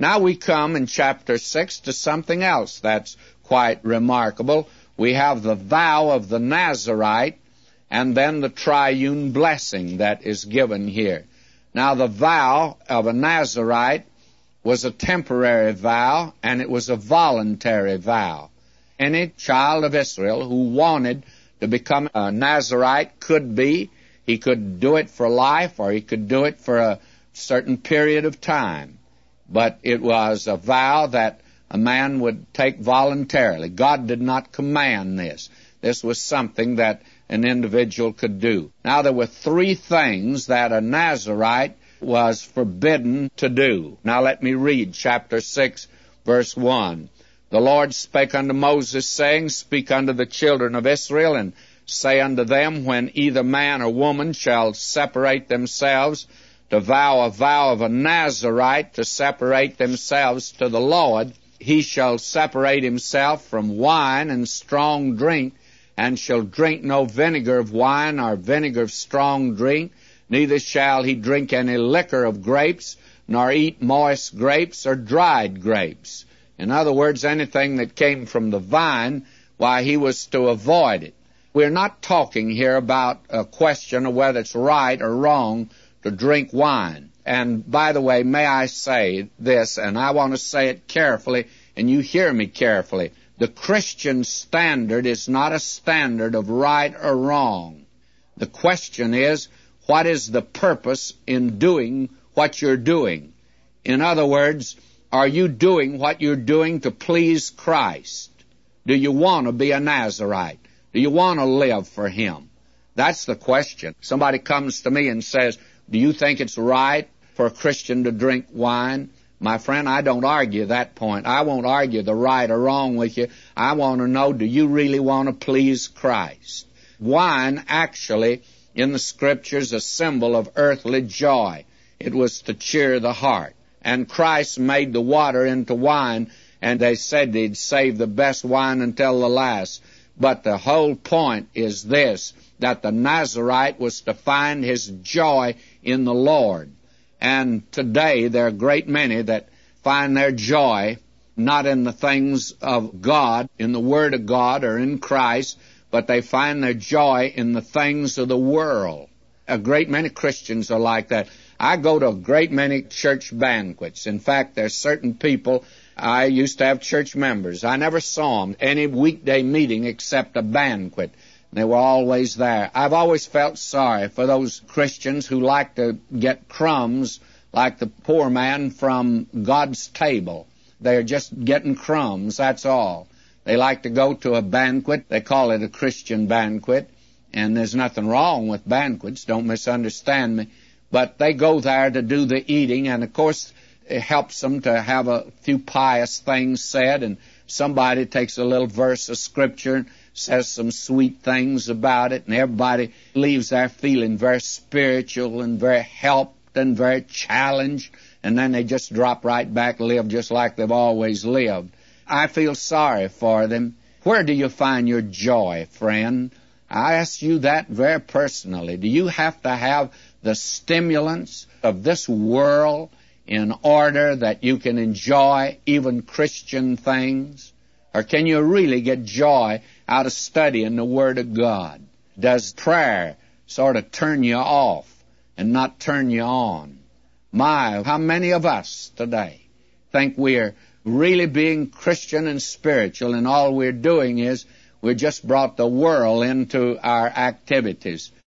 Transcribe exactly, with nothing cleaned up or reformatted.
Now we come in chapter six to something else that's quite remarkable. We have the vow of the Nazarite and then the triune blessing that is given here. Now the vow of a Nazarite was a temporary vow, and it was a voluntary vow. Any child of Israel who wanted to become a Nazarite could be. He could do it for life, or he could do it for a certain period of time. But it was a vow that a man would take voluntarily. God did not command this. This was something that an individual could do. Now, there were three things that a Nazarite was forbidden to do. Now, let me read chapter six, verse one. The Lord spake unto Moses, saying, Speak unto the children of Israel, and say unto them, When either man or woman shall separate themselves to vow a vow of a Nazarite, to separate themselves to the Lord, he shall separate himself from wine and strong drink, and shall drink no vinegar of wine or vinegar of strong drink, neither shall he drink any liquor of grapes, nor eat moist grapes or dried grapes. In other words, anything that came from the vine, why, he was to avoid it. We're not talking here about a question of whether it's right or wrong to drink wine. And by the way, may I say this, and I want to say it carefully, and you hear me carefully. The Christian standard is not a standard of right or wrong. The question is, what is the purpose in doing what you're doing? In other words, are you doing what you're doing to please Christ? Do you want to be a Nazarite? Do you want to live for Him? That's the question. Somebody comes to me and says, do you think it's right for a Christian to drink wine? My friend, I don't argue that point. I won't argue the right or wrong with you. I want to know, do you really want to please Christ? Wine actually, in the Scriptures, a symbol of earthly joy. It was to cheer the heart. And Christ made the water into wine, and they said they'd save the best wine until the last. But the whole point is this, that the Nazarite was to find his joy in the Lord. And today there are a great many that find their joy not in the things of God, in the Word of God, or in Christ, but they find their joy in the things of the world. A great many Christians are like that. I go to a great many church banquets. In fact, there are certain people, I used to have church members. I never saw them any weekday meeting except a banquet. They were always there. I've always felt sorry for those Christians who like to get crumbs like the poor man from God's table. They're just getting crumbs, that's all. They like to go to a banquet. They call it a Christian banquet, and there's nothing wrong with banquets, don't misunderstand me. But they go there to do the eating, and of course it helps them to have a few pious things said, and somebody takes a little verse of Scripture, says some sweet things about it, and everybody leaves there feeling very spiritual and very helped and very challenged, and then they just drop right back and live just like they've always lived. I feel sorry for them. Where do you find your joy, friend? I ask you that very personally. Do you have to have the stimulants of this world in order that you can enjoy even Christian things? Or can you really get joy out of studying the Word of God? Does prayer sort of turn you off and not turn you on? My, how many of us today think we're really being Christian and spiritual, and all we're doing is we've just brought the world into our activities.